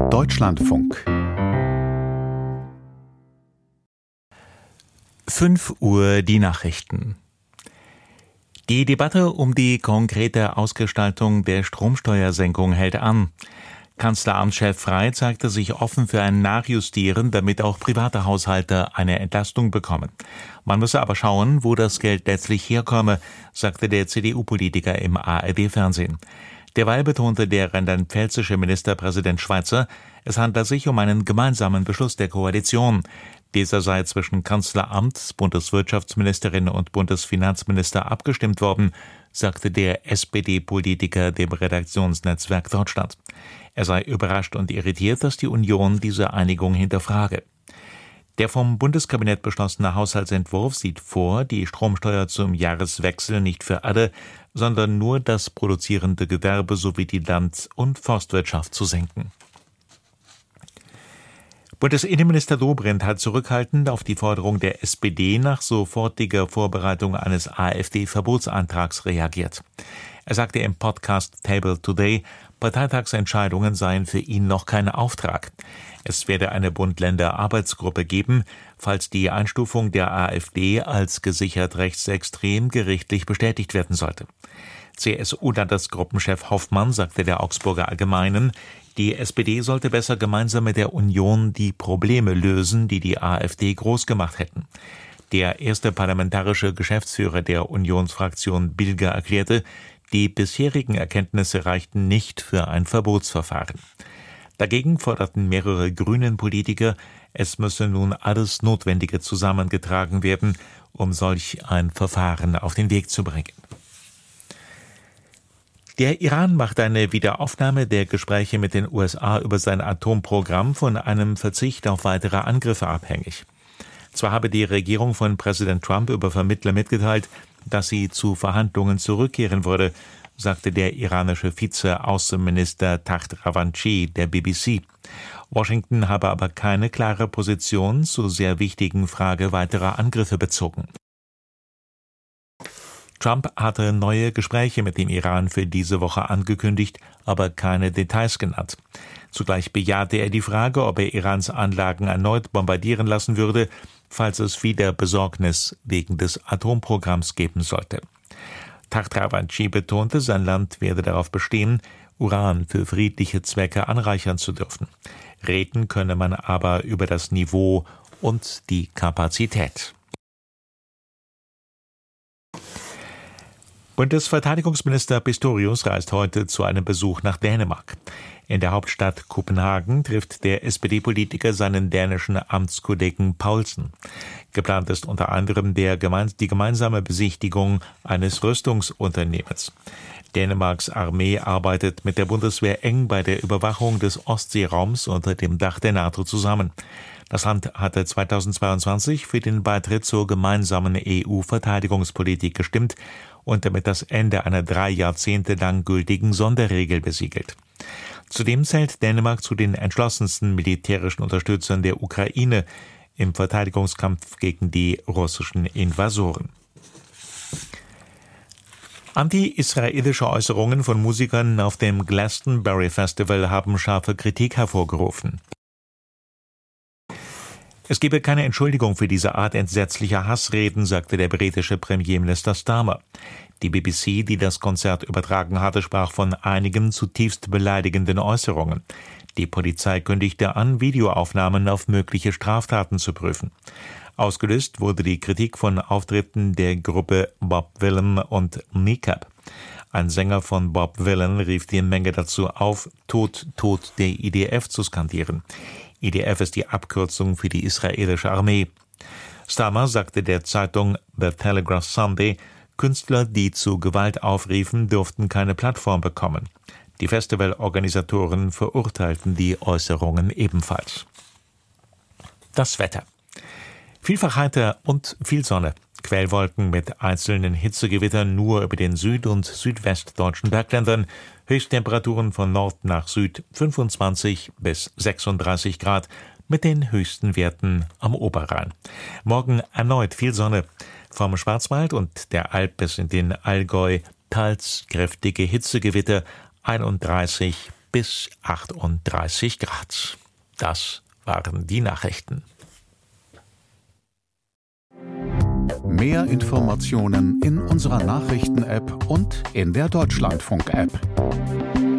Deutschlandfunk 5 Uhr die Nachrichten. Die Debatte um die konkrete Ausgestaltung der Stromsteuersenkung hält an. Kanzleramtschef Frey zeigte sich offen für ein Nachjustieren, damit auch private Haushalte eine Entlastung bekommen. Man müsse aber schauen, wo das Geld letztlich herkomme, sagte der CDU-Politiker im ARD-Fernsehen. Derweil betonte der rheinland-pfälzische Ministerpräsident Schweizer, es handle sich um einen gemeinsamen Beschluss der Koalition. Dieser sei zwischen Kanzleramt, Bundeswirtschaftsministerin und Bundesfinanzminister abgestimmt worden, sagte der SPD-Politiker dem Redaktionsnetzwerk Deutschland. Er sei überrascht und irritiert, dass die Union diese Einigung hinterfrage. Der vom Bundeskabinett beschlossene Haushaltsentwurf sieht vor, die Stromsteuer zum Jahreswechsel nicht für alle, sondern nur das produzierende Gewerbe sowie die Land- und Forstwirtschaft zu senken. Bundesinnenminister Dobrindt hat zurückhaltend auf die Forderung der SPD nach sofortiger Vorbereitung eines AfD-Verbotsantrags reagiert. Er sagte im Podcast Table Today, Parteitagsentscheidungen seien für ihn noch kein Auftrag. Es werde eine Bund-Länder-Arbeitsgruppe geben, falls die Einstufung der AfD als gesichert rechtsextrem gerichtlich bestätigt werden sollte. CSU-Landesgruppenchef Hoffmann sagte der Augsburger Allgemeinen, die SPD sollte besser gemeinsam mit der Union die Probleme lösen, die die AfD groß gemacht hätten. Der erste parlamentarische Geschäftsführer der Unionsfraktion Bilger erklärte, die bisherigen Erkenntnisse reichten nicht für ein Verbotsverfahren. Dagegen forderten mehrere Grünen-Politiker, es müsse nun alles Notwendige zusammengetragen werden, um solch ein Verfahren auf den Weg zu bringen. Der Iran macht eine Wiederaufnahme der Gespräche mit den USA über sein Atomprogramm von einem Verzicht auf weitere Angriffe abhängig. Zwar habe die Regierung von Präsident Trump über Vermittler mitgeteilt, dass sie zu Verhandlungen zurückkehren würde, sagte der iranische Vize-Außenminister Takht Ravanchi der BBC. Washington habe aber keine klare Position zur sehr wichtigen Frage weiterer Angriffe bezogen. Trump hatte neue Gespräche mit dem Iran für diese Woche angekündigt, aber keine Details genannt. Zugleich bejahte er die Frage, ob er Irans Anlagen erneut bombardieren lassen würde, falls es wieder Besorgnis wegen des Atomprogramms geben sollte. Takht Ravanchi betonte, sein Land werde darauf bestehen, Uran für friedliche Zwecke anreichern zu dürfen. Reden könne man aber über das Niveau und die Kapazität. Bundesverteidigungsminister Pistorius reist heute zu einem Besuch nach Dänemark. In der Hauptstadt Kopenhagen trifft der SPD-Politiker seinen dänischen Amtskollegen Paulsen. Geplant ist unter anderem die gemeinsame Besichtigung eines Rüstungsunternehmens. Dänemarks Armee arbeitet mit der Bundeswehr eng bei der Überwachung des Ostseeraums unter dem Dach der NATO zusammen. Das Land hatte 2022 für den Beitritt zur gemeinsamen EU-Verteidigungspolitik gestimmt und damit das Ende einer 3 Jahrzehnte lang gültigen Sonderregel besiegelt. Zudem zählt Dänemark zu den entschlossensten militärischen Unterstützern der Ukraine im Verteidigungskampf gegen die russischen Invasoren. Anti-israelische Äußerungen von Musikern auf dem Glastonbury Festival haben scharfe Kritik hervorgerufen. Es gebe keine Entschuldigung für diese Art entsetzlicher Hassreden, sagte der britische Premierminister Starmer. Die BBC, die das Konzert übertragen hatte, sprach von einigen zutiefst beleidigenden Äußerungen. Die Polizei kündigte an, Videoaufnahmen auf mögliche Straftaten zu prüfen. Ausgelöst wurde die Kritik von Auftritten der Gruppe Bob Dylan und Kneecap. Ein Sänger von Bob Dylan rief die Menge dazu auf, Tod, Tod der IDF zu skandieren. IDF ist die Abkürzung für die israelische Armee. Starmer sagte der Zeitung The Telegraph Sunday, Künstler, die zu Gewalt aufriefen, dürften keine Plattform bekommen. Die Festivalorganisatoren verurteilten die Äußerungen ebenfalls. Das Wetter. Vielfach heiter und viel Sonne. Quellwolken mit einzelnen Hitzegewittern nur über den süd- und südwestdeutschen Bergländern. Höchsttemperaturen von Nord nach Süd 25 bis 36 Grad mit den höchsten Werten am Oberrhein. Morgen erneut viel Sonne. Vom Schwarzwald und der Alp bis in den Allgäu teils kräftige Hitzegewitter 31 bis 38 Grad. Das waren die Nachrichten. Mehr Informationen in unserer Nachrichten-App und in der Deutschlandfunk-App.